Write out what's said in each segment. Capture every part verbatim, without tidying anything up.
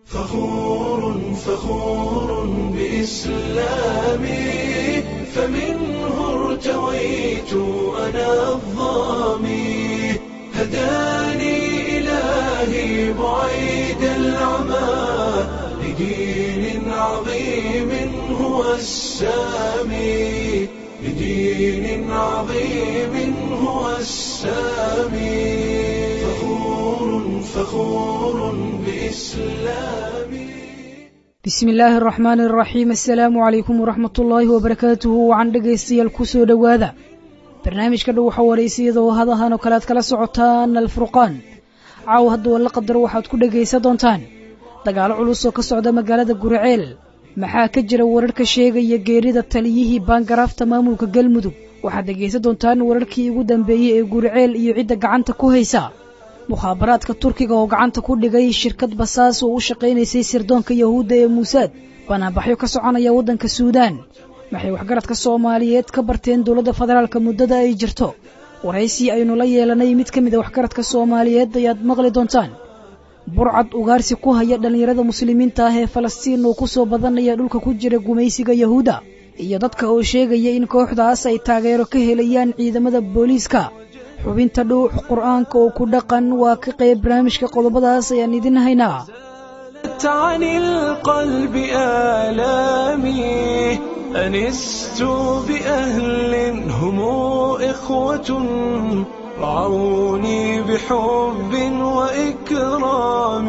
فخور فخور بإسلامي فمنه ارتويت أنا الظامي هداني إلهي بعيد العمى لدين عظيم هو السامي لدين عظيم هو السامي فخور فخور بإسلامي بسم الله الرحمن الرحيم السلام عليكم ورحمة الله وبركاته وعن dhageystayaal ku soo dhawaada barnaamijka dhow waxa wareysiyada oo hadahan oo kala kala socotaan alfurqaan caaw hadda wala qadar waxaad ku dhageysan doontaan dagaal culus oo ka socda magaalada Guriceel maxaa ka jira wararka sheegaya geerida taliyihii baangaraafta maamulka Galmudug waxaad dhageysan doontaan wararkii ugu dambeeyay ee Guriceel iyo cidda gacanta ku haysa mukhaabaraadka Turkiga oo gacanta ku dhigay shirkad basaas oo u shaqeynaysay sirdoonka Yahuudda ee Mossad banaanbaxyo ka soconaya waddanka Suudaan maxay waxgaradka Soomaaliyeed ka barteen dawladda federaalka muddada ay jirto waraysi aynu la yeelanay mid ka mid ah waxgaradka Soomaaliyeed ayaad maqli doontaan burcad ugaarsi ku haya dhalinyarada muslimiinta ah ee Falastiin oo ku soo badanaya dhulka ku jira gumaysiga Yahuudda iyo dadka oo sheegaya in kooxdaas ay taageero ka helayaan ciidamada booliiska xubinta dhuux quraanka oo ku dhaqan waa ka qayb barnaamijka qodobadaas ayaan idin haynaa عن القلب آلامي أنست بأهل هم إخوة رعوني بحب وإكرام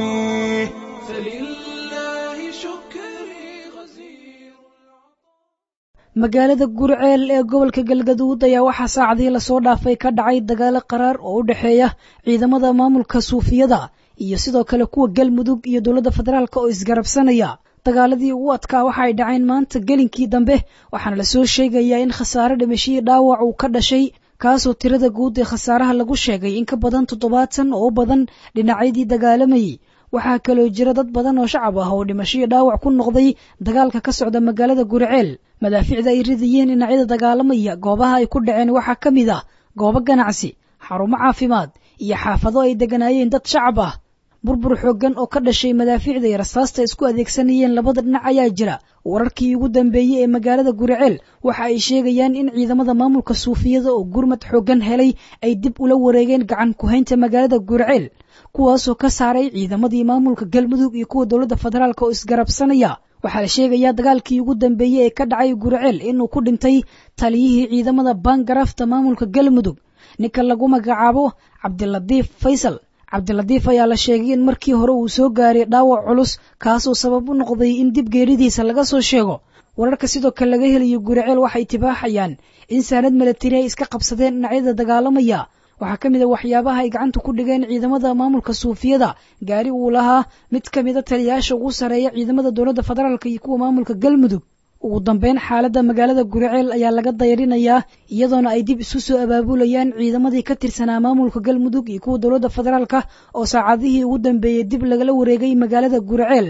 فلله شكري غزير magaalada Guriceel ee gobolka Galgaduud ayaa waxa saacadii la soo dhaafay ka dhacay dagaal qaraar oo u dhaxeeya ciidamada maamulka Suufiyada iyo sidoo kale kuwa Galmudug iyo dawladda federaalka oo isgarabsanaya dagaaladii ugu adkaa waxa ay dhaceen maanta gelinkii dambe waxaana la soo sheegayaa in khasaare dhimasho dhaawac uu ka dhashay kaasoo tirada guud ee khasaaraha lagu sheegay in ka badan toddobaatan oo badan dhinacyadii dagaalamayay waxaa kaloo jira dad badan oo shacab ah oo dhimasho dhaawac ku noqday dagaalka ka socda magaalada Guriceel madaaficda ay ridayeen dhinacyada dagaalamaya goobaha ay ku dhaceen waxa kamid ah goobo ganacsi xarumo caafimaad iyo xaafado ay deganaayeen dad shacab ah burbur xooggan oo ka dhashay madaaficda iyo rasaasta isku adeegsanayeen labada dhinac ayaa jira wararkii ugu dambeeyay ee magaalada Guriceel waxa ay sheegayaan in ciidamada maamulka Suufiyada oo gurmad xooggan helay ay dib ula wareegeen gacan ku haynta magaalada Guriceel kuwaasoo ka saaray ciidamadii maamulka Galmudug iyo kuwa dawladda federaalka oo isgarabsanaya waxaa la sheegayaa dagaalkii ugu dambeeyay ee ka dhacay Guriceel inuu ku dhintay taliyihii ciidamada baangaraafta maamulka Galmudug ninka lagu magacaabo Cabdiladiif Faysal Cabdiladiif ayaa la sheegay in markii hore uu soo gaaray dhaawac culus kaasoo sabab u noqday in dib geeridiisa laga soo sheego wararka sidoo kale laga helayo Guriceel waxay tibaaxayaan in saanad militari ay iska qabsadeen dhinacyada dagaalamaya waxaa kamid ah waxyaabaha ay gacanta ku dhigeen ciidamada maamulka Suufiyada gaari uu lahaa mid kamid ah taliyaasha ugu sareeya ciidamada dawladda federaalka iyo kuwa maamulka Galmudug ugu dambeyn xaaladda magaalada Guriceel ayaa laga dayrinayaa iyadoona ay dib isu soo abaabulayaan ciidamadii ka tirsanaa maamulka Galmudug iyo kuwa dawladda federaalka oo saacadihii ugu dambeeyay dib lagala wareegay magaalada Guriceel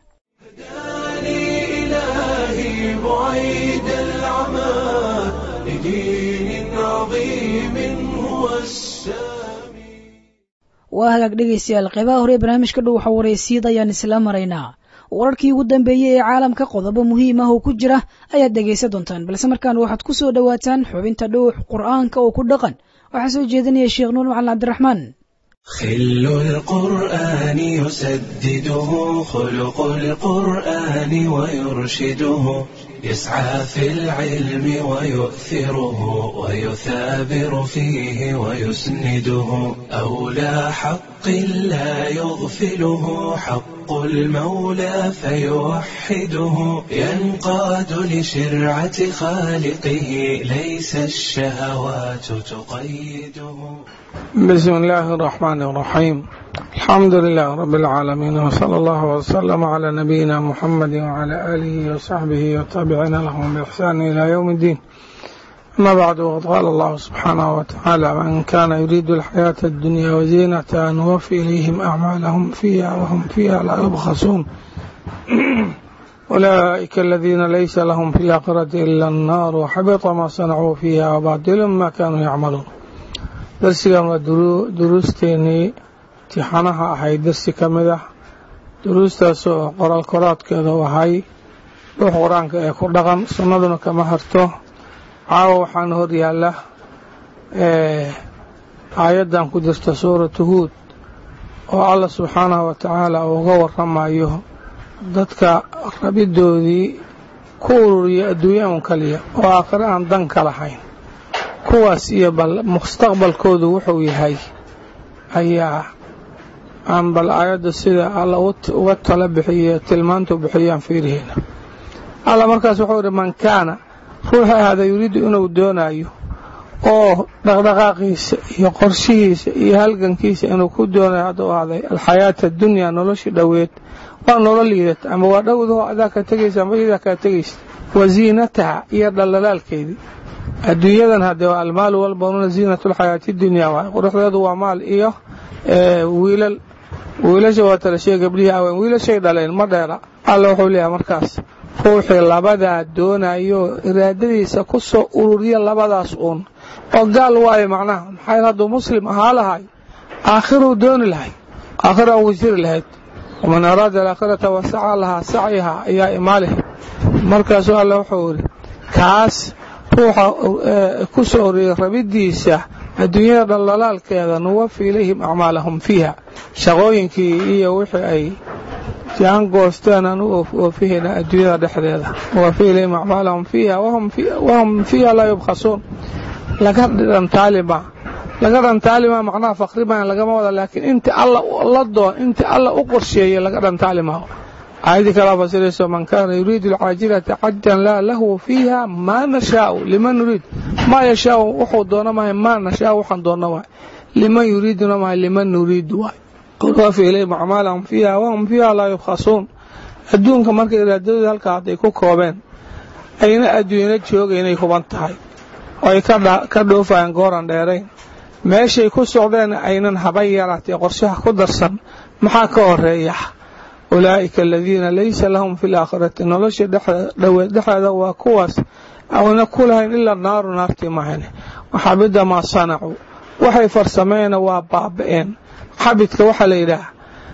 waa hagaag dhegeystayaal qaybaha hore barnaamijka dhow waxa wareysiyada ayaan isla maraynaa wararkii ugu dambeeyay ee caalamka qodobo muhiim ah oo ku jira ayaad dhageysan doontaan balse markaan waxaad ku soo dhawaataan xubinta dhuux quraanka oo ku dhaqan waxa soo jeedinaya Sheekh Nuur Macalin Cabdiraxmaan خل القرآن يسدده خلق القرآن ويرشده يسعى في العلم ويؤثره ويثابر فيه ويسنده أولى حق لا يغفله حق المولى فيوحده ينقاد لشرعة خالقه ليس الشهوات تقيده. بسم الله الرحمن الرحيم الحمد لله رب العالمين وصلى الله وسلم على نبينا محمد وعلى آله وصحبه وتابعين لهم بإحسان إلى يوم الدين أما بعد وقد قال الله سبحانه وتعالى من كان يريد الحياة الدنيا وزينتها نوفي إليهم أعمالهم فيها وهم فيها لا يبخسون أولئك الذين ليس لهم في الآخرة إلا النار وحبط ما صنعوا فيها وباطل ما كانوا يعملون. درسيgan waa duruusteenii imtixaanaha ahayd darsi ka mid ah duruustaasoo qoraal koraadkeeda wahay ruux qur-aanka ee ku dhaqan sunnaduna kama harto. caawa waxaan hor yaalla aayaddan ku jirta suuratu huud oo Allah subxaanahu wa tacaala uga warramayo dadka rabidoodii ku ururiya adduunya un kaliya oo aakhire aan dan ka lahayn. kuwaas iyo bal mustaqbalkoodu wuxuu yahay ayaa aan bal aayadda sida alla uga tala bixiye tilmaantu bixiyaan fiirihina. alla markaas wuxuu yidhi man kaana ruuxa ahada yuriidu inuu doonayo oo dhaqdhaqaaqiisa iyo qorshihiisa iyo halgankiisa inuu ku doonayo hadduu ahday alxayaata addunya noloshii dhoweed waa nolol liidata ama waa dhowdaho adaa ka tegaysa ama idaa kaa tegaysa wasiinataha iyo dhallalaalkeedii. adduunyadan haddee waa almaalu walbanuuna ziinatulxayaati dunya waay quruxdeedu waa maal iyo wiilal wiilasha waa tala shee gabdhihii aween wiilashay dhaleen ma dheera. alla wuxuu leeyahay markaas ruuxii labadaa doonayo iraadadiisa ku soo ururiya labadaas uun oo gaal waayo macnaha maxay hadduu muslim ahaa lahay aakhiruu dooni lahay aakhira ugu jiri lahayd. waman araada alaakhirata wasaca lahaa sacyaha ayaa imaalih. markaasuu alla wuxuu yidhi kaas ruuxa ku soo ururiya rabidiisa adduunyada dhallalaalkeeda nuwafi ilayhim acmaalahum fiiha shaqooyinkii iyo wixii ay jaan goosteen aan u oofihayna adduunyada dhexdeeda nuwafi ilayhim acmaalahum fiiha wahum fiiha laa yubkhasuun. laga dhantaalima laga dhantaalima macnaha faqri baan lagama wada laakiin inta alla la doon inta alla u qorsheeyay laga dhantaalima. aayadii kala fasirayso man kaana yuriidu alcaajilata cajjan laa lahu fiiha maa nashaa'u liman nuriid maa yashaa'u wuxuu doono maahay maa nashaa'u waxaan doonno waay liman yuriiduna maahay liman nuriidu waay. nuwafi ilayhim acmaalahum fiiha wahum fiiha laa yubkhasuun. adduunka marka iraadadooda halkaa hadday ku koobeen ayna adduunyana joogaynay huban tahay oo ay ka dhoofayaan gooran dheerayn meeshay ku socdeen aynan haba yaraatee qorshaha ku darsan maxaa ka horeeya. ulaa'ika aladiina laysa lahum fi laakhirati nolosha dhoweed dhexeeda waa kuwaas awna ku lahayn ilaa naaru naartii mahayne waxabida maa sanacuu waxay farsameena waa baaba'een. xabidka waxaa la yidhaah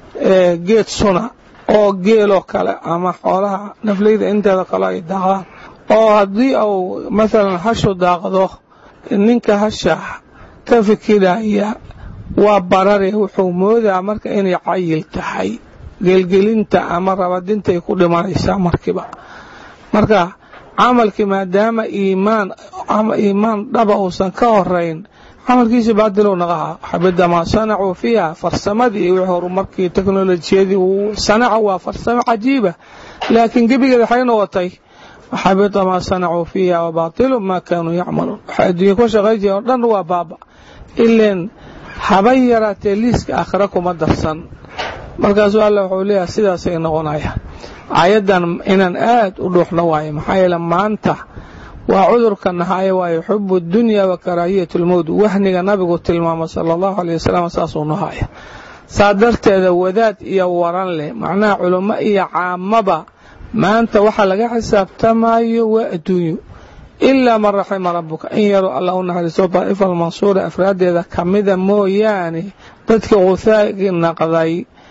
geed suna oo geeloo kale ama xoolaha nafleyda inteeda kale ay daaqdaan oo haddii uu maalan hashu daaqdo ninka hasha ka fikiraya waa barare wuxuu moodaa marka inay cayil tahay gelgelinta ama rabadintay ku dhimanaysaa markiiba. marka camalkii maadaama iimaan ama iimaan dhaba uusan ka horayn camalkiisa baadil uu naqaa. xabida maa sanacuu fiiha farsamadii iyo wixii horumarkii teknolojiyadii uu sanaca waa farsamo cajiiba laakiin gebigeeda waxay noqotay xabida maa sanacuu fiiha wabaatilu maa kaanuu yacmaluun. waxay adduunya ku shaqay jireen oo dhan waa baaba ileen haba yaraatee liiska aakhira kuma darsan. markaasuu alla wuxuu leeyahay sidaasay noqonayaan. aayaddan inaan aad u dhuuxno waaye maxaa yeele maanta waa cudurka nahaaye waaye xubu dunya wa karaahiyatu lmowt wahniga nabigu tilmaamo sala allahu alayh wasalam saasuu nahaaya. saa darteeda wadaad iyo waran leh macnaha culummo iyo caamaba maanta waxa laga xisaabtamayo waa adduunyo ilaa man raxima rabbuka in yaruu alla u naxariisto daa'ifa almansuura afraadeeda ka mida mooyaane dadka quhaagi naqday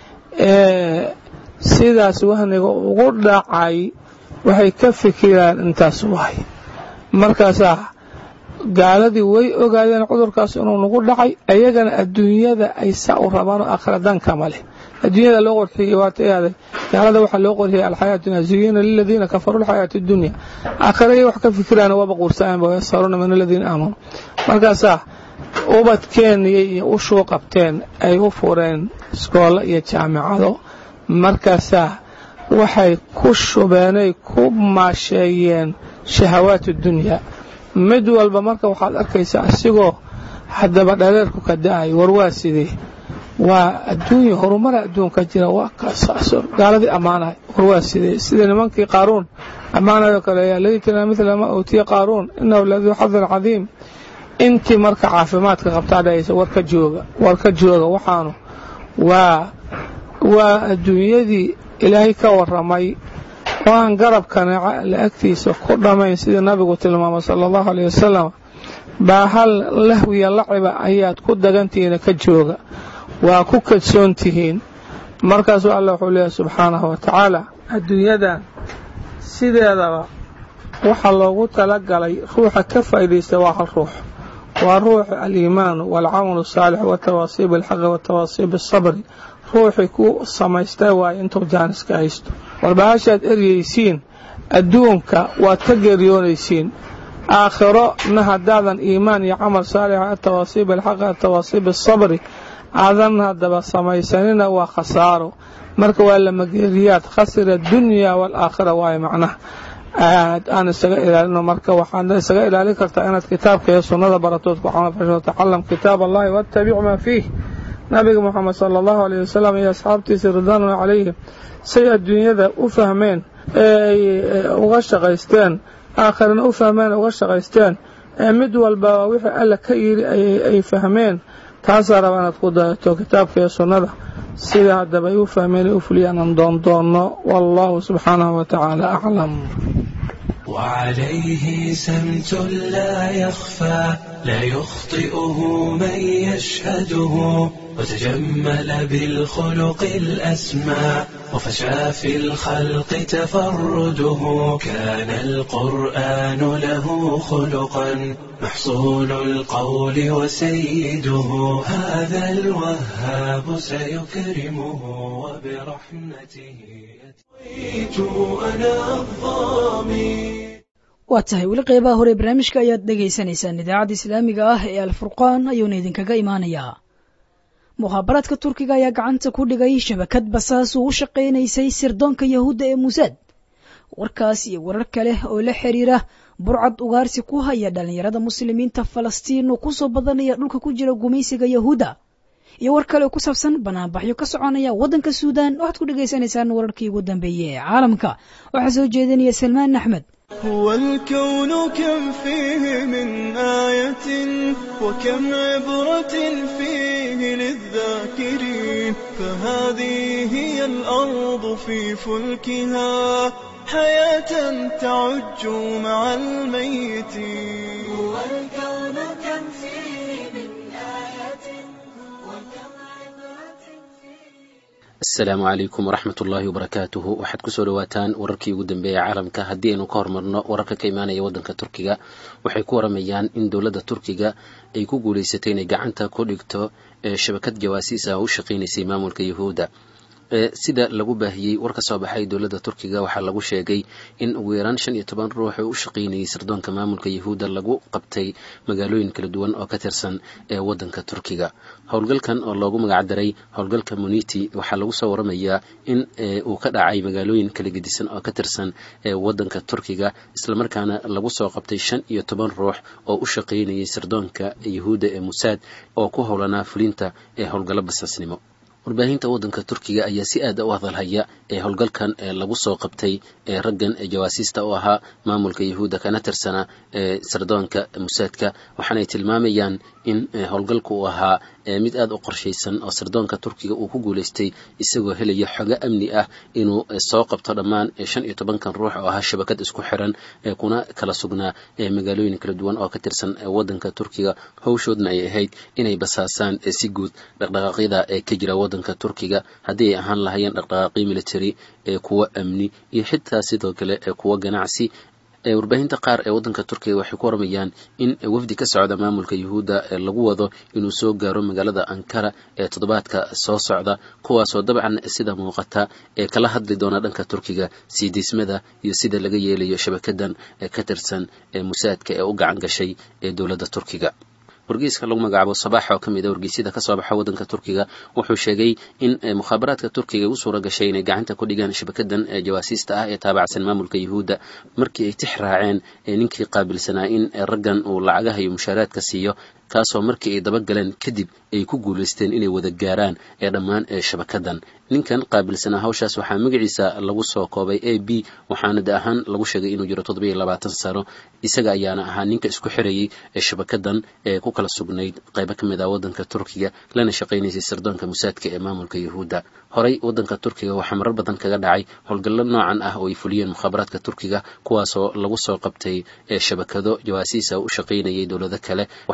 ee sidaas wahniga ugu dhacay waxay ka fikiraan intaas waay. markaasaa gaaladii way ogaadeen cudurkaas inuu nagu dhacay ayagana adduunyada ay saa u rabaan oo aakhira dan kama leh. adduunyada loo qorxiyey waatayaaday gaalada waxaa loo qorxiyey alxayaatuna zuyina liladiina kafaruu alxayaati dunya aakhiraya wax ka fikiraan waaba quursaanba yasaruuna min aladiina aamanuu. markaasaa ubadkeeniyay iyo u shuu qabteen ay u fureen iskoolo iyo jaamicado. markaasaa waxay ku shubeenay ku maasheeyeen shahawaat dunya. mid walba marka waxaad arkaysaa asigoo haddaba dhaleerku ka da'ay war waa sidee waa adduunya horumara adduunka jira waa kaasaaso gaaladii ammaanahay war waa sidee sida nimankii qaaruun ammaanayo kale yaa laytana midla ma uutiya qaaruun innahu laduu xadin cadiim. intii marka caafimaadka qabtaa dhahaysa war ka jooga war ka jooga waxaanu waa waa adduunyadii ilaahay ka warramay oo aan garabkana la agtiisa ku dhamayn sidii nabigu tilmaamay sala allahu alayh wasalam baa hal lahwiya laciba ayaad ku dagantihiina ka jooga waa ku kadsoon tihiin markaasuu alla wuxuu leeyahay subxaanahu wa tacaala adduunyadan sideedaba waxaa loogu talagalay ruuxa ka faa'iidaysta waa hal ruux waa ruux aliimaan waalcamalu saalix watawaasiib alxaqi watawaasiib asabri ruuxii ku samaystay waayo intuu jaaniska haysto warbahashaad eryaysiin adduunka waad ka geeriyoonaysiin aakhiro na haddaadan iimaan iyo camal saalix atawaasiib alxaqi atawaasiib asabri aadan haddaba samaysanina waa khasaaro marka waa lamageeriyaad khasira addunya waalaakhira waayo macnaha aad aan isaga ilaalino marka waxaad isaga ilaalin kartaa inaad kitaabka iyo sunnada baratood ku camal fasho tacalam kitaab allahi wattabic maa fiih nabiga muxamed sala allahu alayhi wasalam iyo asxaabtiisa ridwaanu calayhim say adduunyada u fahmeen ee uga shaqaysteen aakhirana u fahmeen uga shaqaysteen ee mid walba wixii alla ka yiri ay fahmeen taasaa raba inaad ku dayato kitaabka iyo sunnada sida haddaba ay u fahmeen u fuliyaan aan doon doonno wallahu subxaanahu wa tacaala aclam وعليه سمت لا يخفى لا يخطئه من يشهده وتجمل بالخلق الأسمى وفشى في الخلق تفرده كان القرآن له خلقا محصول القول وسيده هذا الوهاب سيكرمه وبرحمته أتيت أنا الضامي waa tahay weli qeybaha hore barnaamijka ayaad dhegaysanaysaan idaacadda islaamiga ah ee alfurqaan ayuuna idinkaga imaanayaa mukhaabaraadka turkiga ayaa gacanta ku dhigay shabakad basaas oo u shaqaynaysay sirdoonka yahuudda ee musaad warkaas iyo warar kale oo la xiriira burcad ugaarsi ku haya dhalinyarada muslimiinta falastiin oo kusoo badanaya dhulka ku jira gumaysiga yahuudda iyo war kale oo ku saabsan banaanbaxyo ka soconaya waddanka suudaan waxaad ku dhegaysanaysaan wararkii ugu dambeeyey ee caalamka waxaa soo jeedinaya salmaan axmed هو الكون كم فيه من آية وكم عبرة فيه للذاكرين فهذه هي الأرض في فلكها حياة تعج مع الميتين هو الكون كم فيه من آية وكم عبرة السلام عليكم ورحمة الله وبركاته waxaad ku soo dhawaataan wararkii ugu dambeeyay caalamka haddii aynu ka hormarno wararka ka imaanaya waddanka Turkiga waxay ku waramayaan in dawladda Turkiga ay ku guuleysatay inay gacanta ku dhigto shabakad jawaasiis ah oo u shaqeynaysay maamulka Yahuuda sida lagu baahiyay warka soo baxay dawladda Turkiga waxa lagu sheegay in ugu yaraan shan iyo toban ruux oo u shaqeynayay sirdoonka maamulka Yahuuda lagu qabtay magaalooyin kala duwan oo ka tirsan ee waddanka Turkiga howlgalkan oo loogu magac daray howlgalka Muniti waxa lagu soo waramayaa in uu ka dhacay magaalooyin kala gedisan oo ka tirsan ee waddanka Turkiga isla markaana lagu soo qabtay shan iyo toban ruux oo u shaqeynayay sirdoonka Yahuuda ee Mossad oo ku howlanaa fulinta ee howlgallo basaasnimo warbaahinta waddanka Turkiga ayaa si aad u hadalhaya ee howlgalkan ee lagu soo qabtay ee raggan ee jawaasiista u ahaa maamulka Yahuuda kana tirsana ee sirdoonka Mossadka waxaana ay tilmaamayaan in howlgalku uu ahaa mid aad u qorshaysan oo sirdoonka Turkiga uu ku guuleystay isagoo helaya xogo amni ah inuu soo qabto dhammaan shan iyo toban kan ruux oo ahaa shabakad isku xiran ee kuna kala sugnaa ee magaalooyin kala duwan oo ka tirsan waddanka Turkiga hawshoodna ay ahayd inay basaasaan si guud dhaqdhaqaaqyada ee ka jira waddanka Turkiga haddii ay ahaan lahaayeen dhaqdhaqaaqyo military ee kuwa amni iyo xitaa sidoo kale ee kuwa ganacsi warbaahinta qaar ee waddanka Turkiga waxay ku waramayaan in wafdi ka socda maamulka Yahuuda lagu wado inuu soo gaaro magaalada Ankara ee toddobaadka soo socda kuwaas oo dabcan sida muuqata ee kala hadli doona dhanka Turkiga siidismada iyo sida laga yeelayo shabakadan ee ka tirsan ee Mossadka ee u gacan gashay ee dawladda Turkiga wargeyska lagu magacaabo Sabax oo kamid ah wargeysyada ka soo baxa waddanka Turkiga wuxuu sheegay in mukhaabaraadka Turkiga uu suura gashay inay gacanta ku dhigaan shabakadan jawaasiista ah ee taabacsan maamulka Yahuuda markii ay tixraaceen ninkii qaabilsanaa in raggan uu lacagaha iyo mushaaraadka siiyo kaasoo markii ay daba galeen kadib ay ku guuleysteen inay wada gaaraan ee dhammaan ee shabakadan ninkan qaabilsanaa hawshaas waxaa magaciisa lagu soo koobay A B waxaana da ahaan lagu sheegay inuu jiro toddoba iyo labaatan sano isaga ayaana ahaa ninka isku xirayay ee shabakadan ee ku kala sugnayd qaybo kamid ah waddanka Turkiga lana shaqeynaysay sirdoonka Mossadka ee maamulka Yahuuda horay waddanka Turkiga waxaa marar badan kaga dhacay howlgallo noocan ah oo ay fuliyeen mukhaabaraadka Turkiga kuwaasoo lagu soo qabtay ee shabakado jawaasiis ah u shaqeynayay dawlado kale waxaa kamid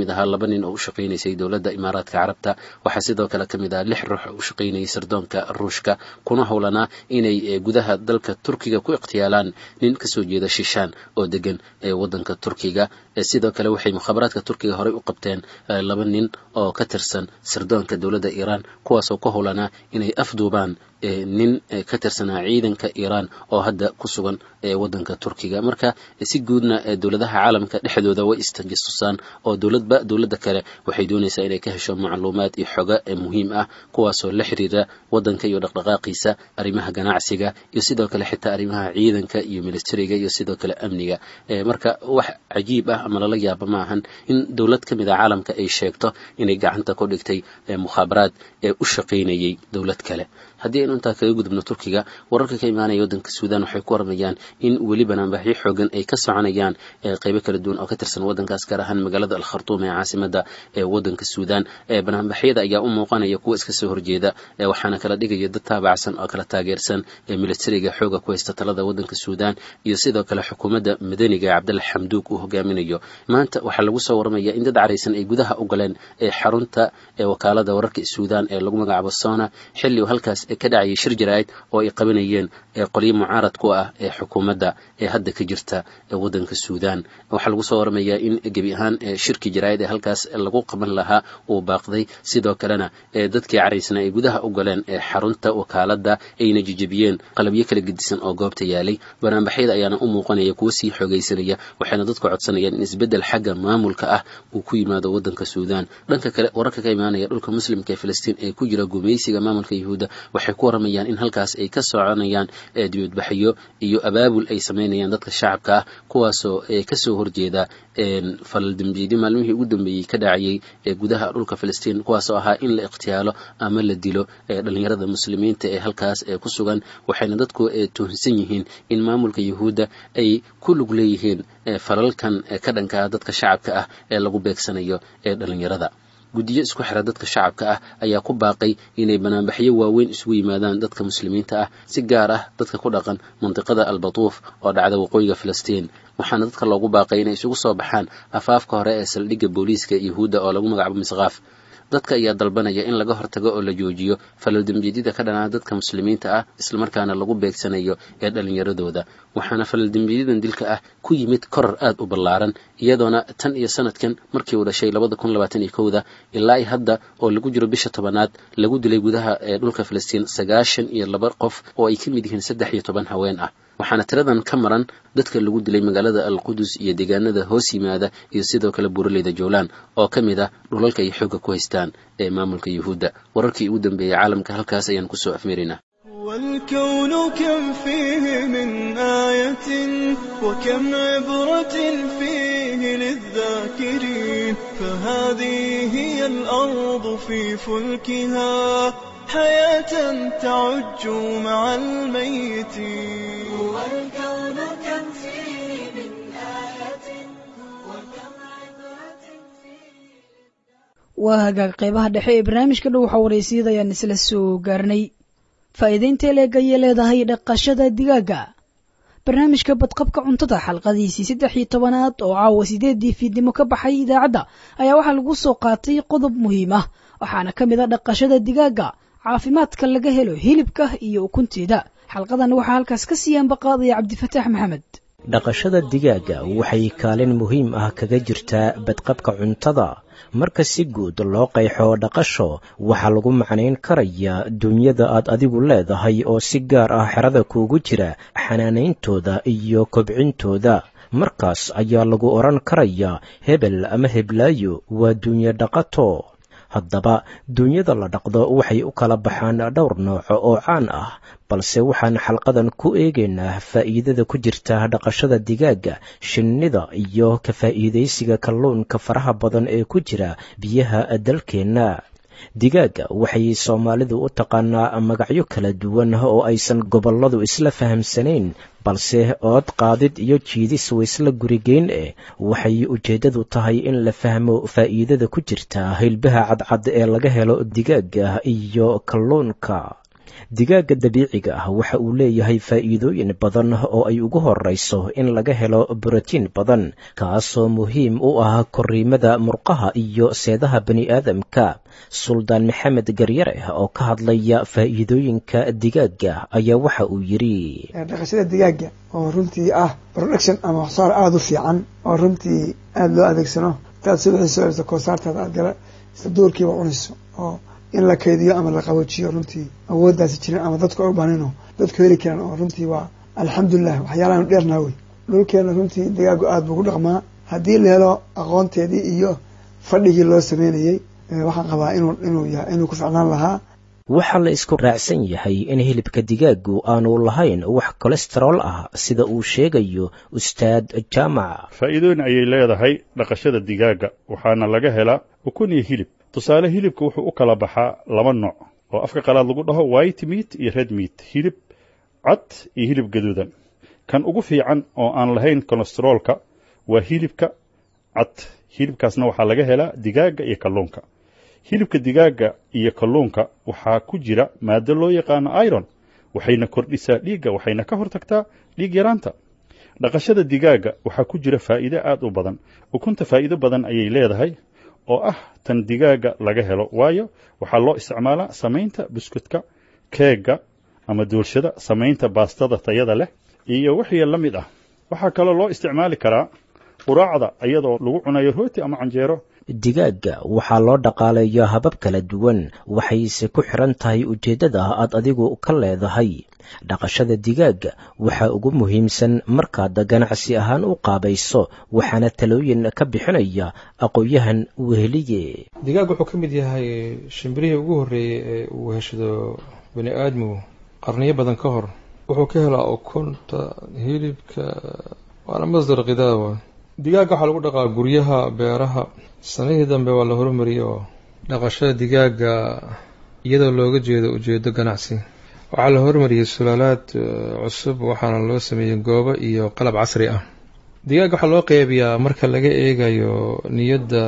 mid ahaa laba nin oo u shaqaynaysay dowladda imaaraadka carabta waxaa sidoo kale ka mid ah lix ruux oo u shaqaynayay sirdoonka ruushka kuna howlanaa inay gudaha dalka turkiga ku iqhtiyaalaan nin kasoo jeeda shishaan oo degan ee wadanka turkiga sidoo kale waxay mukhaabaraadka turkiga horey u qabteen laba nin oo ka tirsan sirdoonka dowladda iiraan kuwaasoo ku howlanaa inay afduubaan nin ka tirsanaa ciidanka iiraan oo hadda ku sugan ee wadanka turkiga marka si guudna dowladaha caalamka dhexdooda way istajassusaan oo dowladba dowladda kale waxay doonaysaa inay ka hesho macluumaad iyo xoga muhiim ah kuwaasoo la xiriira wadanka iyo dhaqdhaqaaqiisa arrimaha ganacsiga iyo sidoo kale xitaa arrimaha ciidanka iyo militariga iyo sidoo kale amniga marka wax cajiib ah ama lala yaabo ma ahan in dowlad ka mid ah caalamka ay sheegto inay gacanta ku dhigtay mukhaabaraad ee u shaqaynayay dowlad kale haddii aynu intaa kaga gudubno turkiga wararka ka imaanaya waddanka suudaan waxay ku waramayaan in weli banaanbaxyo xoogan ay ka soconayaan qaybo kala duwan oo ka tirsan waddankaas gaar ahaan magaalada al khartuum ee caasimadda ee waddanka suudaan banaanbaxyada ayaa u muuqanaya kuwa iska soo horjeeda waxaana kala dhigaya dad taabacsan oo kala taageersan militariga xooga ku haysta talada waddanka suudaan iyo sidoo kale xukuumadda madaniga ee cabdalla xamduug uu hogaaminayo maanta waxaa lagu soo waramaya in dad caraysan ay gudaha u galeen xarunta wakaalada wararka suudaan ee lagu magacaabo sona xilli halkaas ka dhacayay shir jaraa'id oo ay qabanayeen qolyo mucaarad ku ah ee xukuumadda ee hadda ka jirta waddanka suudaan waxaa lagu soo waramayaa in gebi ahaan shirki jaraa'id ee halkaas lagu qaban lahaa uu baaqday sidoo kalena dadkii caraysna ay gudaha u galeen xarunta wakaaladda ayna jijabiyeen qalabyo kala gedisan oo goobta yaalay banaanbaxyada ayaana u muuqanaya kuwa sii xoogaysanaya waxayna dadku codsanayaan in isbeddel xagga maamulka ah uu ku yimaado waddanka suudaan dhanka kale wararka ka imaanaya dhulka muslimka ee filistiin ee ku jira gumaysiga maamulka yuhuudda waxay ku waramayaan in halkaas ay ka soconayaan dibadbaxyo iyo abaabul ay samaynayaan dadka shacabka ah kuwaasoo kasoo horjeeda falal dambiyeedyo maalmihii ugu dambeeyey ka dhacayay ee gudaha dhulka filistiin kuwaasoo ahaa in la ikhtiyaalo ama la dilo dhalinyarada muslimiinta ee halkaas ku sugan waxayna dadku tuhunsan yihiin in maamulka yuhuudda ay ku lug leeyihiin falalkan ka dhankaa dadka shacabka ah ee lagu beegsanayo ee dhalinyarada guddiyo isku xira dadka shacabka ah ayaa ku baaqay inay banaanbaxyo waaweyn isugu yimaadaan dadka muslimiinta ah si gaar ah dadka ku dhaqan mantiqada albatuuf oo dhacda waqooyiga filistiin waxaana dadka loogu baaqay inay isugu soo baxaan afaafka hore ee saldhigga booliiska yuhuudda oo lagu magacaabo misqaaf dadka ayaa dalbanaya in laga hortago oo la joojiyo falal dambiyeedyada ka dhanaa dadka muslimiinta ah islamarkaana lagu beegsanayo ee dhalinyaradooda waxaana falal dambiyeedyadan dilka ah ku yimid koror aad u ballaaran iyadoona tan iyo sanadkan markii uu dhashay labada kun labaatan iyo kowda ilaa hadda oo lagu jiro bisha tobanaad lagu dilay gudaha ee dhulka filistiin sagaashan iyo laba qof oo ay ka mid yihiin saddex iyo toban haween ah waxaana tiradan ka maran dadka lagu dilay magaalada alqudus iyo deegaanada hoos yimaada iyo sidoo kale buuraleyda jowlaan oo ka mid ah dhulalka ay xooga ku haystaan ee maamulka yuhuudda wararkii ugu dambeeyey caalamka halkaas ayaan kusoo afmeerinaa والكون كم فيه من آية وكم عبرة فيه للذاكرين فهذه هي الأرض في فلكها حياة تعج مع الميتين والكون كم فيه من آية وكم عبرة فيه waa hagaag qaybaha dhexe ee barnaamijka dhow waxa waraysyada ayaan isla soo gaarnay faa'iidaynta leeg ayay leedahay dhaqashada digaaga barnaamijka badqabka cuntada xalqadiisii saddex iyo tobanaad oo caawa sideedii fiidnimo ka baxay idaacadda ayaa waxaa lagu soo qaatay qodob muhiim ah waxaana ka mid a dhaqashada digaaga caafimaadka laga helo hilibka iyo ukunteeda xalqadan waxaa halkaas ka siiyaan baqaadaya cabdifataax maxamed dhaqashada digaaga waxay kaalin muhiim ah kaga jirtaa badqabka cuntada marka si guud loo qeexo dhaqasho waxaa lagu macnayn karayaa dunyada aad adigu leedahay oo si gaar ah xerada kuugu jira xanaanayntooda iyo kobcintooda markaas ayaa lagu odhan karayaa hebel ama heblaayo waa dunyo dhaqato haddaba dunyada la dhaqdo waxay u kala baxaan dhowr nooc oo caan ah balse waxaan xalqadan ku eegaynaa faa'iidada ku jirta dhaqashada digaaga shinnida iyo ka faa'iidaysiga kalluunka faraha badan ee ku jira biyaha dalkeenna digaaga waxay soomaalidu u taqaanaa magacyo kala duwan oo aysan gobolladu isla fahamsanayn balse ood qaadid iyo jiidis waysla gurigeyn eh waxay ujeeddadu tahay in la fahmo faa'iidada ku jirta hilbaha cadcad ee laga helo digaaga iyo kalluunka digaagga dabiiciga ah waxa uu leeyahay faa'iidooyin badan oo ay ugu horrayso in laga helo borotiin badan kaasoo muhiim u ah korriimada murqaha iyo seedaha bani'aadamka suldaan maxamed garyare oo ka hadlaya faa'iidooyinka digaagga ayaa waxa uu yidhi dhaqashada digaagga oo runtii ah production ama waxsaar aada u fiican oo runtii aada loo adeegsano taad subaxiiso koosaartaada aad gala isla duurkiiba cunayso oo in la kaydiyo ama la qaboojiyo runtii awooddaasi jirin ama dadku ay u baanino dadku heli karaan oo runtii waa alxamdulilah waxyaalahan dheernaa wey dhulkeena runtii digaagu aada buu ku dhaqmaa haddii la helo aqoonteedii iyo fadhigii loo sameynayey waxaan qabaa inuu inuu yahay inuu ku ficnaan lahaa waxaa la isku raacsan yahay in hilibka digaaggu aanu lahayn wax kolestarool ah sida uu sheegayo ustaad jaamac faa'iidooyin ayay leedahay dhaqashada digaagga waxaana laga helaa ukun iyo hilib tusaale hilibka wuxuu u kala baxaa laba nooc oo afka qalaad lagu dhaho white meat iyo red meat hilib cad iyo hilib gaduudan kan ugu fiican oo aan lahayn kolestaroolka waa hilibka cad hilibkaasna waxaa laga helaa digaagga iyo kalluunka hilibka digaagga iyo kalluunka waxaa ku jira maado loo yaqaano iron waxayna kordhisaa dhiigga waxayna ka hortagtaa dhiig yaraanta dhaqashada digaagga waxaa ku jira faa'iido aad u badan ukunta faa'iido badan ayay leedahay oo ah tan digaagga laga helo waayo waxaa loo isticmaalaa samaynta buskudka keegga ama doolshada samaynta baastada tayada leh iyo wixii la mid ah waxaa kaloo loo isticmaali karaa quraacda iyadoo lagu cunayo rooti ama canjeero digaagga waxaa loo dhaqaaleeyaa habab kala duwan waxayse ku xiran tahay ujeeddada aad adigu ka leedahay dhaqashada digaagga waxaa ugu muhiimsan markaad ganacsi ahaan u qaabayso waxaana talooyin ka bixinaya aqoon-yahan weheliye digaagga wuxuu ka mid yahay shimbirihii ugu horreeyey ee uu heshado bani aadmigu qarniyo badan ka hor wuxuu ka helaa ukunta hilibka waana masdar qidaawa digaagga waxaa lagu dhaqaa guryaha beeraha sanadihii dambe waa la horumariyey oo dhaqashada digaagga iyadoo looga jeedo ujeedo ganacsi waxaa la horumariyey sulaalaad cusub waxaana loo sameeyey goobo iyo qalab casri ah digaagga waxaa loo qeybiyaa marka laga eegayo niyadda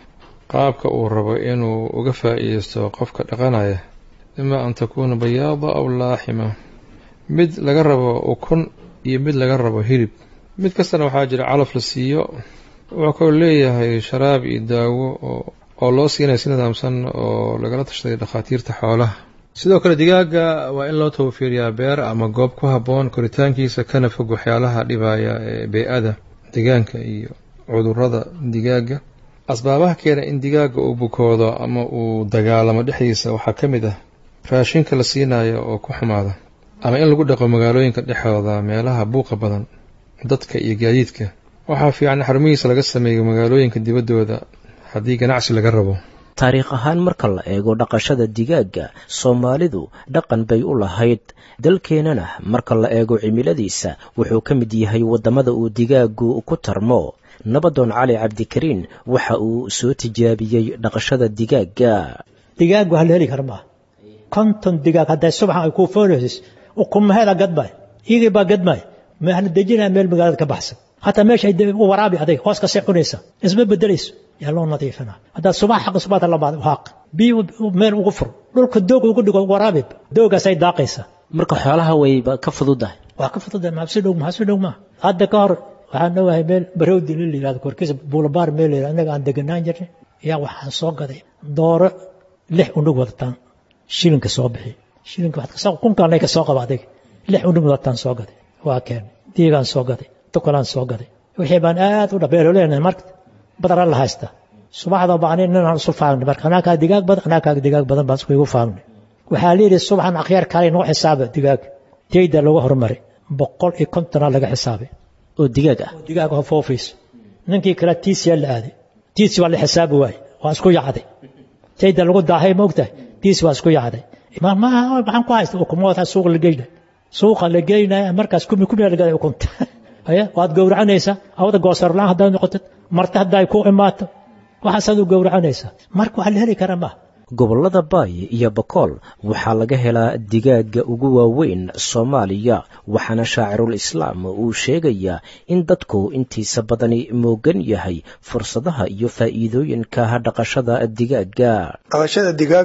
qaabka uu rabo inuu uga faa'iideysto qofka dhaqanaya ima an takuuna bayaada aw laaxima mid laga rabo ukun iyo mid laga rabo hilib mid kastana waxaa jira calaf la siiyo wuxuu kaloo leeyahay sharaab iyo daawo oo loo siinaya si nidaamsan oo lagala tashaday dhakhaatiirta xoolaha sidoo kale digaagga waa in loo tawfiiriyaa beer ama goob ku habboon koritaankiisa kana fog waxyaalaha dhibaya ee bey-ada deegaanka iyo cudurrada digaagga asbaabaha keena in digaagga uu bukoodo ama uu dagaalamo dhexdiisa waxaa ka mid ah raashinka la siinayo oo ku xumaada ama in lagu dhaqo magaalooyinka dhexdooda meelaha buuqa badan dadka iyo gaadiidka waxaa fiican xarumihiisa laga sameeyo magaalooyinka dibaddooda haddii ganacsi laga rabo taariikh ahaan marka la eego dhaqashada digaagga soomaalidu dhaqan bay u lahayd dalkeennana marka la eego cimiladiisa wuxuu ka mid yahay waddamada uu digaaggu ku tarmo nabadoon cali cabdikariin waxa uu soo tijaabiyey dhaqashada digaagga digaaggu hal heli kara maaha konton digaag hadday subaxan ay kuu fooleysis ukumaheeda gadmay iyagii baa gadmay maxla dejinaya meel magaalada ka baxsan hataa meesha u waraabi adag hoos kasii cunaysa isma bedelayso yaa loo nadiifinaa haddaad subax xaqa subaxda labaad haaq biyo meel ugu fur dhulka doog ugu dhigo waraabi doogaasay daaqaysa marka xoolaha wayba ka fududahay waa ka fududahay maxaa dhow maxaa dhow ma hadda ka hor waxaan nooyahay meel barowdi la yiraahdo korkiisa buulabaar meel la anaga aan deganaan jirnay yaa waxaan soo gaday dooro lix unug wadataan shilinka soo bixi shilinka waxaad ka soo kunkaan ay ka soo qabaaday lix unug wadataan soo gaday waa keen diigaan soo gaday tukalaan soo gaday wixii baan aad u dhabeelo leenahay marka badara la haysta subaxda baanin inaan isu faahno marka anaa ka digaag badan anaa ka digaag badan baan isku faahno waxaa leeyahay subaxan akhyaar kale noo xisaab digaag tayda lagu hormari boqol iyo konton laga xisaabay oo digaag ah digaag oo foofis ninkii kala tiisi la aaday tiisi waa la xisaab waay waa isku yacday tayda lagu daahay moogtahay tiisi waa isku yacday ma ma waxaan ku haystaa ukumood suuq la geeyay suuqa la geeyay markaas kumi kumi la geeyay ukunta haya waad gowracanaysa awada goosar laan hadaa noqotid marta hadaa ku imaato waxa sadu gowracanaysa marka waxa la heli karaa ma gobollada baay iyo bakool waxaa laga helaa digaagga ugu waaweyn Soomaaliya waxaana shaacirul islaam uu sheegayaa in dadku intiisa badani moogan yahay fursadaha iyo faa'iidooyinka dhaqashada digaagga dhaqashada digaagga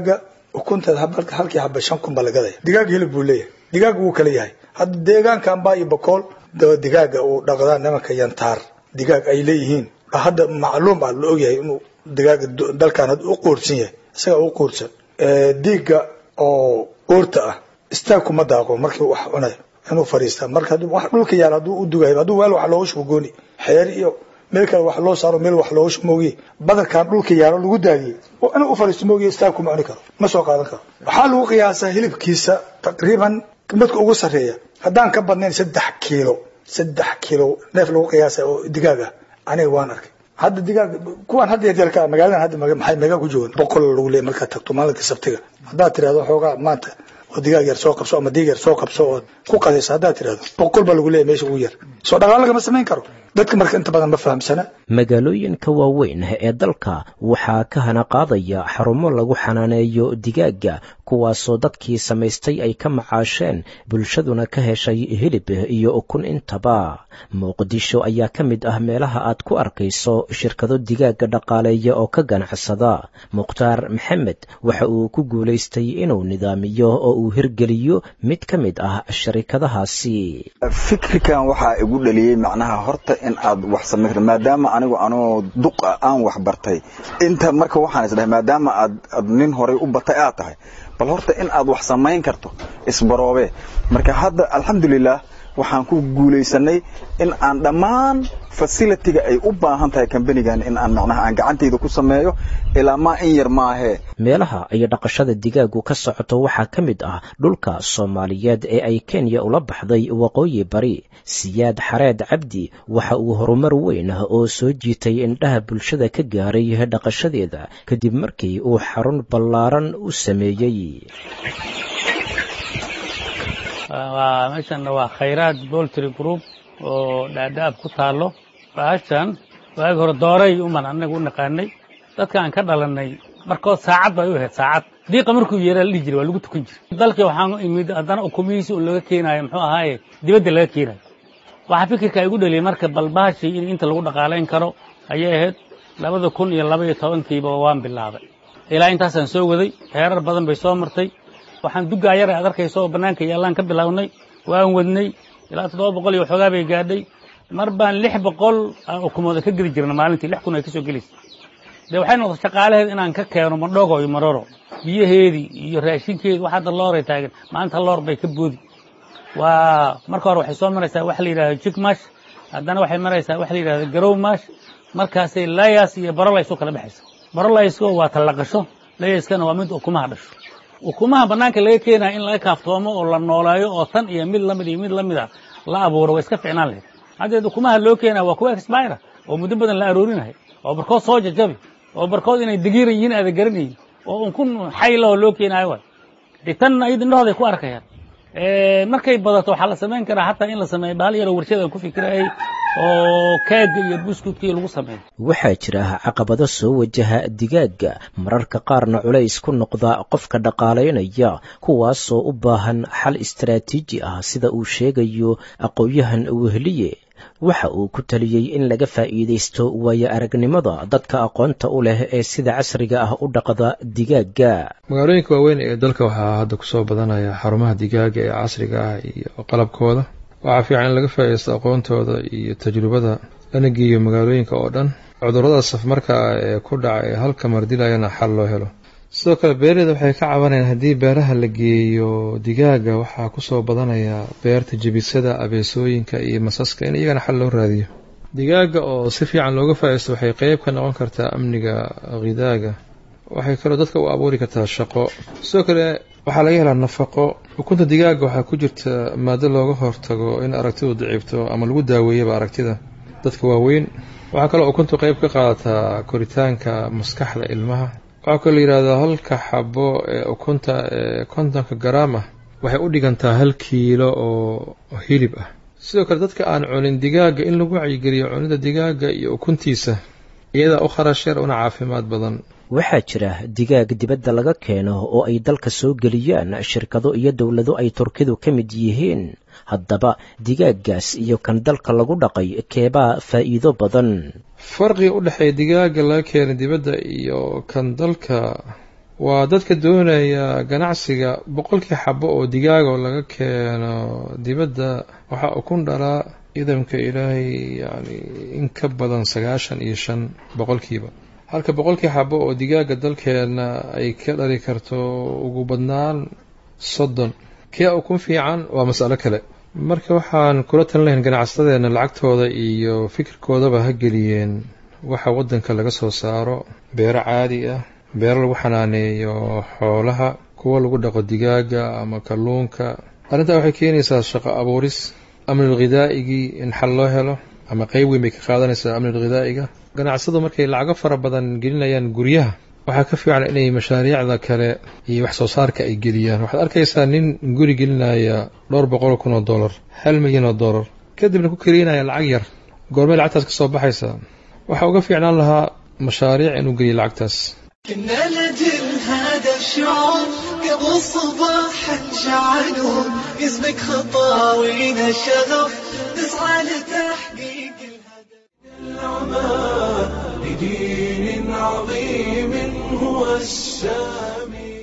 ukunteeda halkii haba shan kun baa la gadaya digaag hilib buu leeyahay digaag wuu kala yahay hadda deegaankan baa iyo boqol digaaga uu dhaqdaa nimanka yantaar digaag ay leeyihiin hadda macluum ah la ogyahay inuu digaaga dalkan hadda u quursan yahay isaga u quursan diiga oo quurta ah istaag kuma daaqo markii wax cunay inuu fariista marka wax dhulka yaal haduu u dugayo haduu weel wax loogu shubo gooni xeer iyo meel kale wax loo saaro meel wax loogu shuboogi badarkan dhulka yaal lagu daadiyay oo inuu u fariisto moogi istaag kuma cuni karo ma soo qaadan karo waxa lagu qiyaasaa hilibkiisa taqriiban midka ugu sareeya hadaan ka badnayn saddex kiilo saddex kiilo neef lagu qiyaasay oo digaaga aniga waan arkay hadda digaag kuwan hadda yarka magaalada hadda maxay meega ku joogan boqol lagu leeyahay marka tagto maalinta sabtiga hadaa tiraado xoogaa maanta oo digaag yar soo qabso ama digaag yar soo qabso oo ku qadaysa hadaa tiraado boqol baa lagu leeyahay meesha ugu yar soo dhaqaale lagama sameyn karo dadka marka inta badan ma fahamsana magaalooyinka waaweyn ee dalka waxaa ka hana qaadaya xarumo lagu xanaaneeyo digaaga kuwaasoo dadkii samaystay ay ka macaasheen bulshaduna ka heshay hilib iyo ukun intaba muqdisho ayaa ka mid ah meelaha aad ku arkayso shirkado digaaga dhaqaaleeya oo ka ganacsada mukhtaar maxamed waxa uu ku guulaystay inuu nidaamiyo oo uu hirgeliyo mid ka mid ah sharikadahaasi fikirkan waxaa igu dhaliyay macnaha horta in aad wax sameeyto maadaama anigu anoo duq aan wax bartay inta marka waxaan isdhahay maadaama aad nin hore u batay aad tahay bal horta in aad wax sameyn karto isbaroobe marka hadda alxamdulillah waxaan ku guuleysanay in aan dhammaan facility-ga ay u baahan tahay company-gan in aan macnaha aan gacantayda ku sameeyo ilaa ma in yar maahe meelaha ay dhaqashada digaagu ka socoto waxaa ka mid ah dhulka Soomaaliyeed ee ay Kenya ula baxday waqooyi bari Siyaad Xareed Cabdi waxa uu horumar weyn ah oo soo jiitay indhaha bulshada ka gaaray dhaqashadeeda kadib markii uu xarun ballaaran u sameeyay waa meeshan waa khayraad poultry group oo dhaadhaab ku taalo baashan waag hore dooray u man anagu naqaanay dadka aan ka dhalanay markood saacad bay u ahayd saacad diiqa markuu yeeray la jiray waa lagu tukan jiray dalkii waxaan imid adana ukumihiisa oo laga keenayo muxuu ahaaye dibadda laga keenayo waxa fikirka igu dhaliyay marka balbaashi in inta lagu dhaqaaleyn karo ayay ahayd labada kun iyo laba iyo tobankiiba waan bilaabay ilaa intaasaan soo waday heerar badan bay soo martay waxaan dugaa yar aad arkayso oo banaanka yaalaan ka bilawnay waan wadnay ilaa toddoba boqol iyo xogaa bay gaadhay mar baan lix boqol ukumada ka geli jirnay maalintii lix kun ay ka soo gelaysay de waxay noqotay shaqaalaheed inaan ka keeno madhogo iyo maroro biyaheedii iyo raashinkeedii waxa hadda looray taagan maanta loor bay ka boodi waa marka hore waxay soo maraysaa wax la yidhaahdo jigmash haddana waxay maraysaa wax la yidhaahdo garowmash markaasay layas iyo barolays u kala baxaysa barolaysko waa tallaqasho layaskana waa mid ukumaha dhasho ukumaha banaanka laga keenayo in laga kaaftoomo oo la nooleeyo oo tan iyo mid lamid iyo mid lamid ah la abuuro way iska ficnaan lahayd haddeed ukumaha loo keenayo waa kuwa expire oo muddo badan la aroorinayo oo barkood soo jajabi oo barkood inay digiiran yihiin aada garanayin oo unkun xayla oo loo keenayo waay de tan ayad indhahooday ku arkayaan markay badato waxaa la samayn karaa hataa in la sameeyo bahal yaroo warshada ku fikirayay oo keega iyo buskudkii lagu sameeyo waxaa jira caqabado soo wajaha digaaga mararka qaarna culays ku noqda qofka dhaqaaleynaya kuwaasoo u baahan xal istaraatiiji ah sida uu sheegayo aqoonyahan wehliye waxa uu ku taliyey in laga faa'iidaysto waayo aragnimada dadka aqoonta u leh ee sida casriga ah u dhaqda digaaga magaalooyinka waaweyn ee dalka waxaa hadda kusoo badanaya xarumaha digaaga ee casriga ah iyo qalabkooda waxaa fiican in laga faa'iidaysto aqoontooda iyo tajrubada lana geeyo magaalooyinka oo dhan cudurrada safmarka ah ee ku dhaca ee halka mardilayana xal loo helo sidoo kale beeraleyda waxay ka cabanayaan haddii beeraha la geeyo digaaga waxaa kusoo badanaya beerta jebisada abeesooyinka iyo masaska in iyagana xal loo raadiyo digaaga oo si fiican looga faa'iidaysto waxay qayb ka noqon kartaa amniga khidaaga waxay kaloo dadka u abuuri kartaa shaqo sidoo kale waxaa laga helaa nafaqo ukunta digaaga waxaa ku jirta maado looga hortago in aragtidu daciifto ama lagu daaweeyaba aragtida dadka waaweyn waxaa kaloo ukuntu qayb ka qaadataa koritaanka maskaxda ilmaha waxaa kaloo la yidhaahdaa halka xabo ee ukunta ee kontonka garaam ah waxay u dhigantaa hal kiilo oo hilib ah sidoo kale dadka aan cunin digaaga in lagu wacyigeliyo cunida digaaga iyo ukuntiisa iyadaa u kharash yar una caafimaad badan waxaa jira digaag dibadda laga keeno oo ay dalka soo geliyaan shirkado iyo dowlado ay turkidu ka mid yihiin haddaba digaaggaas iyo kan dalka lagu dhaqay keebaa faa'iido badan farqiga u dhexeeya digaaga laga keenay dibadda iyo kan dalka waa dadka doonaya ganacsiga boqolkii xabo oo digaaga oo laga keeno dibadda waxaa ukun dhalaa idamka ilaahay yani in ka badan sagaashan iyo shan boqolkiiba halka boqolkii xabo oo digaaga dalkeena ay ka dhali karto ugu badnaan soddon kee ukun fiican waa mas'alo kale marka waxaan kula talin lahayn ganacsadeena lacagtooda iyo fikirkoodaba ha geliyeen waxa waddanka laga soo saaro beero caadi ah beero lagu xanaaneeyo xoolaha kuwa lagu dhaqo digaaga ama kalluunka arrintaa waxay keenaysaa shaqo abuuris amnil ghidaa'igii in xal loo helo ama qayb weyn bay ka qaadanaysaa amnil ghidaa'iga ganacsadu markay lacago fara badan gelinayaan guryaha waxaa ka fiican inay mashaariicda kale iyo wax soo saarka ay geliyaan waxaad arkaysaa nin guri gelinaya dhowr boqol kun oo dollar hal milyan oo dollar kadibna ku kariinaya lacag yar goormay lacagtaas ka soo baxaysaa waxaa uga fiicnaan lahaa mashaariic inuu geliyo lacagtaas كنا لجل هذا الشعور قبل صباحا شعلون اسمك خطاوينا الشغف نسعى لتحقيق الهدف العمى لدين عظيم هو السامي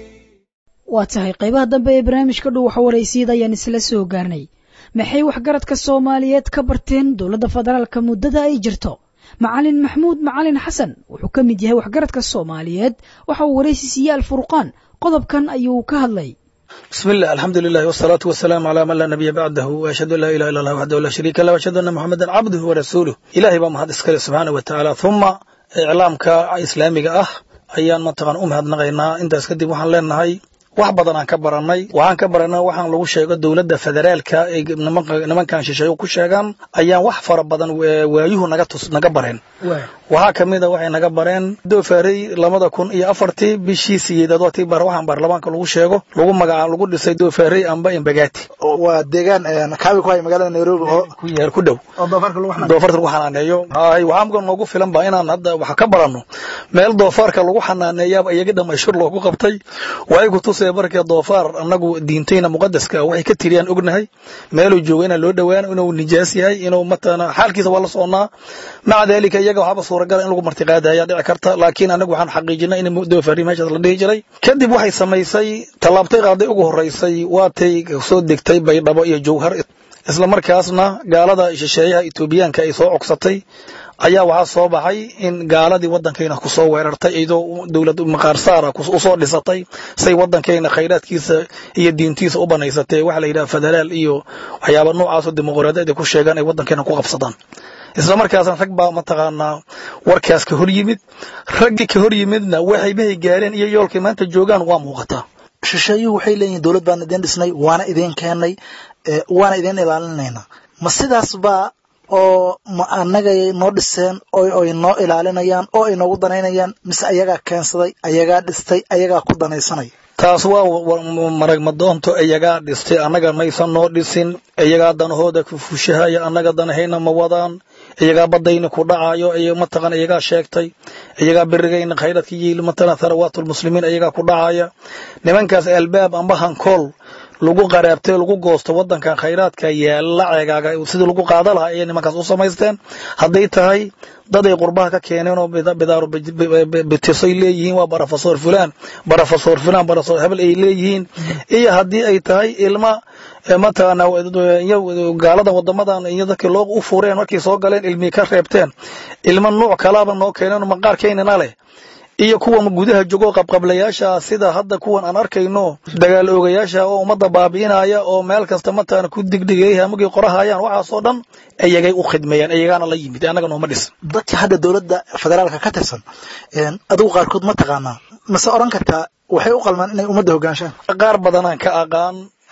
waa tahay qaybaha dambe ee barnaamijka dhow waxa waraysiida ayaan isla soo gaarnay maxay waxgaradka Soomaaliyeed ka barteen dawladda federaalka muddada ay jirto macalin maxmuud macalin xasan wuxuu ka mid yahay waxgaradka Soomaaliyeed waxa uu waraysiiyay al-Furqaan qodobkan ayuu ka hadlay بسم الله الحمد لله والصلاة والسلام على من لا نبي بعده وأشهد أن لا إله إلا الله وحده لا شريك له وأشهد أن محمدا عبده ورسوله إلهي بمهد إسكال سبحانه وتعالى ثم إعلامك إسلامي أخ أيان منطقة أمهد نغينا أنت أسكدي وحن لنا هاي wax badan aan ka baranay waxaan ka baranay waxaan lagu sheego dawladda federaalka ee nimankan shisheeyo ku sheegan ayaan wax fara badan waayuhu naga tus naga bareen waxa kamid ah waxay naga bareen doofaray labada kun iyo afartii bishii sideedaad waqti bar waxaan baarlamaanka lagu sheego lagu magaca lagu dhisay doofaray amba Embagati waa deegaan kaabi ku hay magaalada Nairobi oo ku yeer ku dhow doofarka lagu xanaaneeyo doofarka lagu xanaaneeyo ay waxaan noogu filan baa inaan hadda wax ka barano meel doofarka lagu xanaaneeyo ayaga dhamayshur loogu qabtay way ku tusay marka doofaar anagu diintayna muqaddaska waxay ka tiriyaan ognahay meeluu joogayna loo dhawaan inuu nijaas yahay inuu matana xaalkiisa wala soonaa macdaalika iyaga waxba suuragal in lagu martiqaadaya dhici karta laakiin anagu waxaan xaqiijinay in doofaari meesha la dhigi jiray kadib waxay samaysay talaabtay qaaday ugu horeysay waatay soo degtay Baydhabo iyo Jowhar isla markaasna gaalada shisheeyaha Itoobiyaanka ay soo cogsatay ayaa waxa soo baxay in gaaladii wadankeena ku soo weerartay iyadoo dawladda maqaar saara ku soo dhisatay say wadankeena khayraadkiisa iyo diintiisa u banaysatay waxa la yiraahdo federaal iyo waxyaabo noocaas oo dimuqraadiyad ku sheegan ay wadankeena ku qabsadaan isla markaasna rag baa mataqaana warkaas ka hor yimid raggi ka hor yimidna waxay bay gaareen iyo yoolkii maanta joogan waa muuqata shisheeyuhu waxay leeyihiin dawlad baan idin dhisnay waana idin keenay waana idin ilaalinayna ma sidaas baa oo ma anaga noo dhiseen oo ay noo ilaalinayaan oo ay noogu danaynayaan mise ayaga keensaday ayaga dhistay ayaga ku danaysanay taas waa marag madoonto ayaga dhistay anaga maysan noo dhisin ayaga danahooda ku fushahaya anaga danahayna ma wadaan ayaga badayna ku dhacayo ay mataqan ayaga sheegtay ayaga birigayna khayradkii yiil matana tharawaatul muslimiin ayaga ku dhacaya nimankaas albaab amba hankool lagu qaraabtay lagu goosto wadankan khayraadka yaala ceegaaga sidii lagu qaada lahaa ay nimankaas u samaysteen haday tahay dad ay qurbaha ka keeneen oo bidaaro bitisay leeyihiin waa professor fulan professor fulan professor hebel ay leeyihiin iyo hadii ay tahay ilma matana gaalada wadamadan iyo dadka loo u fureen markay soo galeen ilmi ka reebteen ilma nooc kalaaba noo keeneen maqaarkeena leh iyo kuwa gudaha joogo qabqablayaasha sida hadda kuwan aan arkayno dagaal oogayaasha oo umada baabiinaya oo meel kasta mataan ku digdigay hamagii qorahayaan waxa soo dhan ayagay u khidmeeyaan ayagana la yimid anaga nooma dhis dadka hadda dawladda federaalka ka tirsan een adigu qaar kood ma taqaana ma soo oran kartaa waxay u qalmaan inay umada hogaanshaan qaar badan aan ka aqaan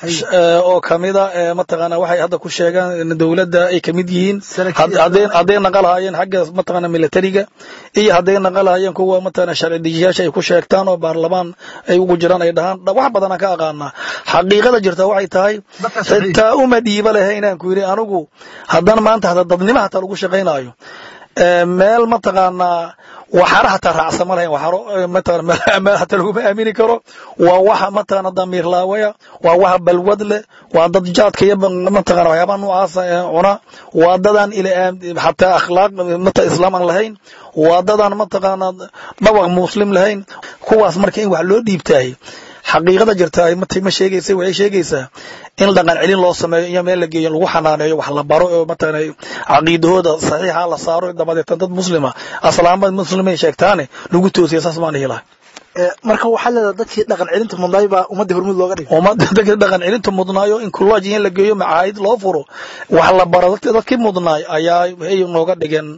oo kamida mataqaana waxay hadda ku sheegaan dawladda ay kamid yihiin hadeen hadeen naqalhaayeen xagga mataqaana militariga iyo hadeen naqalhaayeen kuwa mataqaana sharci dejiyaasha ay ku sheegtaan oo baarlamaan ay ugu jiraan ay dhahaan wax badan ka aqaana xaqiiqada jirta waxay tahay xitaa uma dhiiba lahaynaan ku yiri anigu hadan maanta hada dadnimo hata lagu shaqeynaayo meel mataqaana waxaana hataa raacsan ma lahayn waxaano mataqaana hataa laguma aamini karo waa waxa mataqaana damiir laawaya waa waxa balwad leh waa dad jaadka iyo mataqaana waxyaabaha noocaasa cuna waa dadaan ila hataa akhlaaq mata islaam aan lahayn waa dadaan mataqaana dhawaq muslim lahayn kuwaas marka in wax loo dhiibtay xaqiiqada jirta ay ma sheegaysa way sheegaysaa in dhaqan celin loo sameeyo iyo meel la geeyo lagu xanaaneeyo wax la baro oo matana aqeedahooda saxiixa la saaro dabadeed dad muslima aslaamad muslimay sheegtaane lagu toosiyo saas ma nihila marka waxa la dadkii dhaqan celinta mudnay baa ummadda hormud looga dhigay ummadda dadkii dhaqan celinta mudnaayo in kullaaji in la geeyo macaayid loo furo wax la baro dadkii mudnaay ayaa ay nooga dhigeen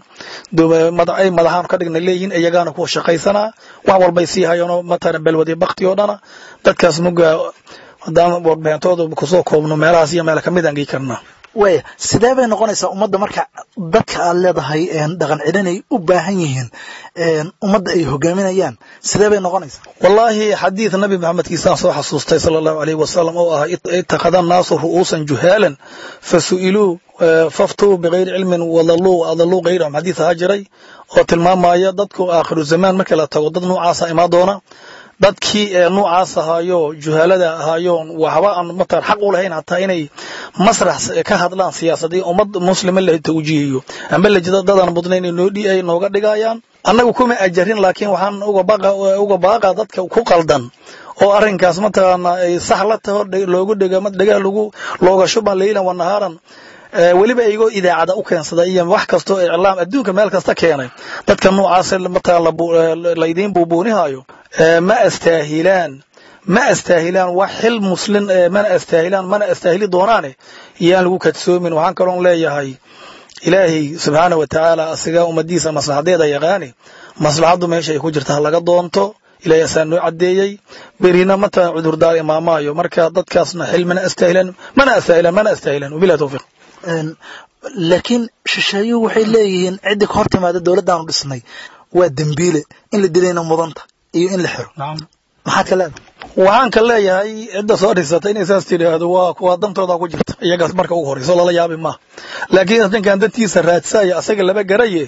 madaxay madaxan ka dhignay leeyihiin iyagaana ku shaqaysana wax walba si hayano matana balwadi baqti oo dhana dadkaas muga hadaan warbaahtooda ku soo koobno meelahaas iyo meel ka mid aan geeykarna way sidee bay noqonaysaa ummadda marka dadka aad leedahay een dhaqan celinay u baahan yihiin een ummadda ay hogaaminayaan sidee bay noqonaysaa wallahi xadiis nabi maxamed kiisa soo xasuustay sallallahu alayhi wasallam oo ah ittaqadan naasu ru'usan juhalan fasu'ilu faftu bighayri ilmin wadallu adallu ghayra xadiis hajiray oo tilmaamaya dadku aakhiru zaman marka la tago dad noocaas ah imaa doona dadkii noocaas ahaayo juhalada ahaayo waxba aan matar xaq u lahayn hataa inay masrax ka hadlaan siyaasadii ummad muslima la tawjiihiyo ama la jida dadaan mudnayn inoo dhii ay nooga dhigayaan annagu kuma ajarin laakiin waxaan uga baqa uga baqa dadka ku qaldan oo arrinkaas mataqaana ay sax la taho loogu dhigo mad dhiga lagu looga shuban leeyna wanaaran waliba ayagoo idaacada u keensaday iyo wax kasto iclaam adduunka meel kasta keenay dadka noocaas mataqaana la idin buubuunihayo ma astaahilaan ma astaahilaan wax xil muslim ma astaahilaan mana astaahili doonaane yaan lagu kadsoomin waxaan kaloo leeyahay ilaahi subhanahu wa ta'ala asiga ummadiisa maslaxadeeda yaqaani maslaxadu meesha ay ku jirta laga doonto ilaahi asaan noo cadeeyay berina mata cudur daar imaamaayo marka dadkaasna xil mana astaahilaan mana astaahilaan mana astaahilaan wabillahi tawfiq laakiin shisheeyuhu waxay leeyihiin cidda ka hor timaada dowladdaanu dhisnay waa dembiile in la dilayna mudanta iyo in la xiro maxaad ka leedahay waxaan ka leeyahay cidda soo dhisatay inay saas tidhaahdo waa kuwa dantooda ku jirta iyagaas marka ugu horeyso lala yaabi ma laakiin ninkan dantiisa raadsaya asaga laba garaye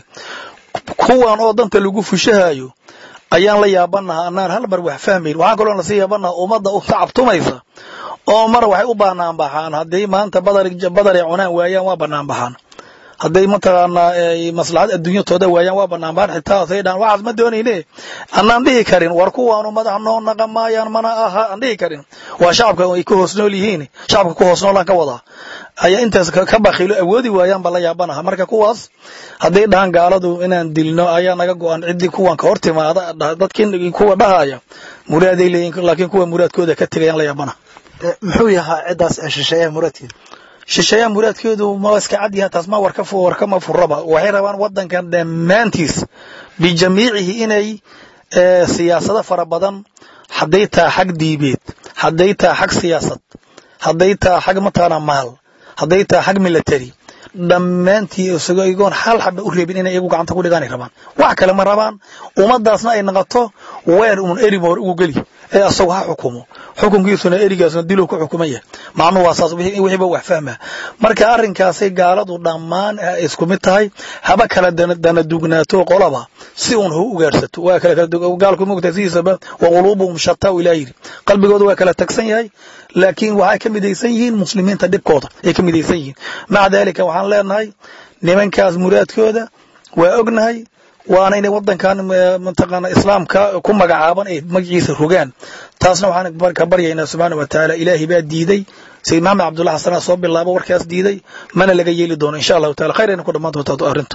kuwan oo danta lagu fushahayo ayaan la yaabanaha anaan hal mar wax fahmayn waxaan kaloo la sii yaabanaha ummadda u tacabtumaysa oo mar waxay u baanaan baxaan haddii maanta badar badar ay cunaan waayaan waa banaan baxaan hadday mataqaana maslaxad adduunyadooda waayaan waa banaan baxaan xitaa say dhaan waxaas ma doonayne annaan dhihi karin war kuwaanu madax noo naqamayaan mana aha aan dhihi karin waa shacabka ay ku hoos nool yihiin shacabka ku hoos noolaan ka wadaa ayaa intaas ka bakhilo awoodi waayaan baa la yaabanaha marka kuwaas hadday dhahaan gaaladu inaan dilno ayaa naga go-an ciddii kuwan ka hor timaada dadkii kuwa dhahaya muraaday leeyihiin laakiin kuwa muraadkooda ka tegayaan la yaabanaha muxuu yahaa ciddaas shisheeyaha muraadkeeda shisheeyaha muraadkeedu ma iska cad yahay taas ma warka fu warka ma furaba waxay rabaan wadankan dhammaantiis bijamiicihi inay siyaasado fara badan hadday taa xag diibeed hadday taa xag siyaasad hadday taa xag mataqaana maal hadday taa xag military dhammaantii isaga igoon hal xaba u reebin inay iyagu gacanta ku dhigaan ay rabaan wax kale ma rabaan ummadaasna ay noqoto weer uun erimoor ugu geli ee asagu ha xukumo xukunkiisuna erigaasna dilo ku xukumaya macnuhu waa saas wixii ba wax fahma marka arrinkaasay gaaladu dhammaan isku mid tahay haba kala dana dugnaato qolaba si uun u ugaarsato waa kala kala gaalku mugtasiisaba wa qulubuhum shatta ilayhi qalbigoodu waa kala tagsan yahay laakiin waxay ka midaysan yihiin muslimiinta dibkooda ay ka midaysan yihiin maca dalika waxaan leenahay nimankaas muraadkooda waa ognahay waana inay wadankan mataqaana islaamka ku magacaaban ay magaciisa rogaan taasna waxaan ka baryaynaa subhanahu wa ta'ala ilaahi baa diiday sayyid maxamed abdullah xasan soo bilaabo warkaas diiday mana laga yeeli doono insha Allah ta'ala khayran ku dhamaan doonto arintu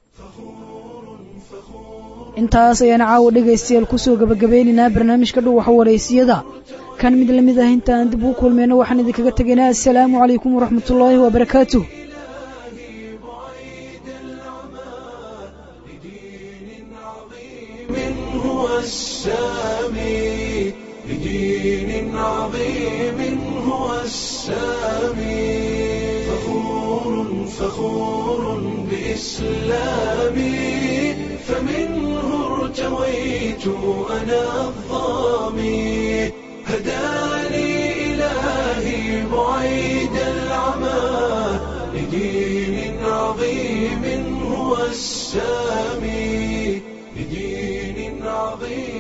intaas ayaan caawa dhageystayaal ku soo gabagabeynaa barnaamijka dhow waxa wareysiyada kan mid lamid ah inta aan dib u kulmayno waxaan idinkaga tageynaa assalaamu calaykum waraxmatullaahi wabarakaatuh السامي لدين عظيم هو السامي فخور فخور بإسلامي فمنه ارتويت أنا الظامي هداني إلهي بعيد العمى لدين عظيم هو السامي لدين عظيم